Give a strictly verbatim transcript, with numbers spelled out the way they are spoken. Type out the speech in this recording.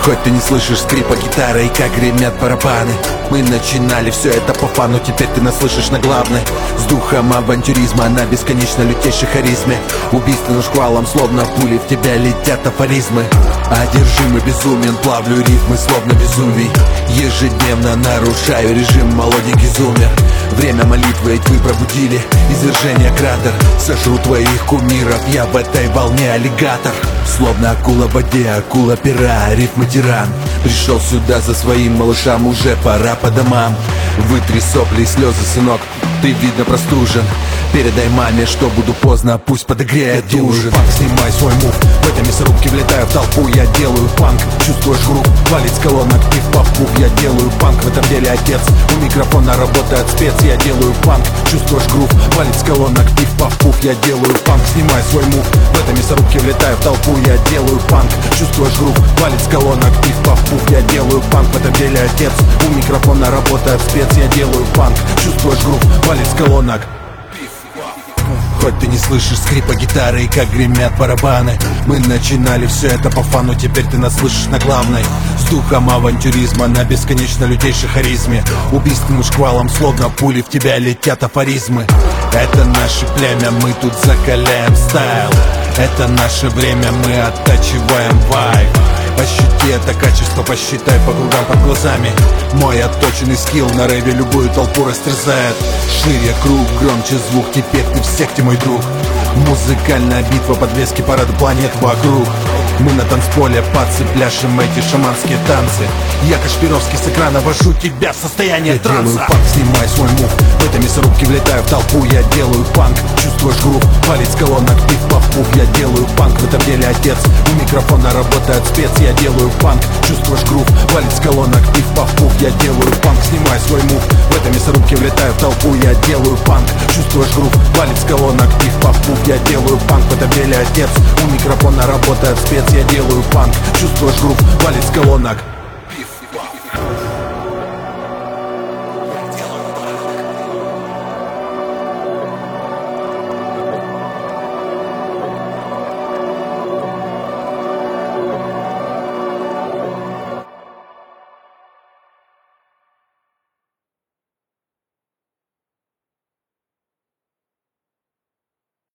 Хоть ты не слышишь скрипа гитары и как гремят барабаны. Мы начинали все это по фану, теперь ты нас слышишь на главной. С духом авантюризма на бесконечно лютейшей харизме. Убийственным шквалом, словно пули, в тебя летят афоризмы. Одержимый безумен, плавлю рифмы, словно безумий. Ежедневно нарушаю режим, молоденький зумер. Время молитвы, ведь вы пробудили извержение кратер. Сожру твоих кумиров, я в этой волне аллигатор. Словно акула в воде, акула пера, рифмы тиран. Пришел сюда за своим малышам, уже пора по домам. Вытри сопли и слезы, сынок, ты видно простужен. Передай маме, что буду поздно, пусть подогреет ужин. Панк, снимай свой мув, в этой мясорубке влетаю в толпу. Я делаю панк, чувствуешь грув, валит с колонок пив паф пуф. Я делаю панк, в этом деле отец, у микрофона работает спец. Я делаю панк, чувствуешь грув, валит с колонок пив паф пуф. Я делаю панк, снимай свой мув, в этой мясорубке влетаю в толпу. Я делаю панк, чувствуешь грув, валит с колонок пив паф пуф. Я делаю панк, в этом деле отец, у микрофона работает спец. Я делаю панк, чувствуешь грув, валит с колонок. Хоть ты не слышишь скрипа гитары и как гремят барабаны. Мы начинали все это по фану, теперь ты нас слышишь на главной. С духом авантюризма на бесконечно лютейшей харизме. Убийственным шквалом, словно пули, в тебя летят афоризмы. Это наше племя, мы тут закаляем стайл. Это наше время, мы оттачиваем вайб. Ощути это качество, посчитай по кругам под глазами. Мой отточенный скилл на рэве любую толпу растерзает. Шире круг, громче звук, теперь ты в секте, мой друг. Музыкальная битва, подвески парада планет вокруг. Мы на танцполе, пацы, пляшем эти шаманские танцы. Я Кашпировский с экрана вожу тебя в состояние я транса. Делаю панк, снимай свой мув, в этой мясорубке влетаю в толпу. Я делаю панк, чувствуешь грув, валит с колонок пив паф пуф. Я делаю панк, в этом деле отец, у микрофона работает спец. Я делаю панк, чувствуешь грув, валит с колонок пив паф пуф. Я делаю панк, снимай свой мув, в этой мясорубке влетаю в толпу. Я делаю панк, чувствуешь грув, валит с колонок пив паф пуф. Я делаю панк, в этом деле отец, у микрофона работает спец. Я делаю панк, чувствуешь грув, валит с колонок.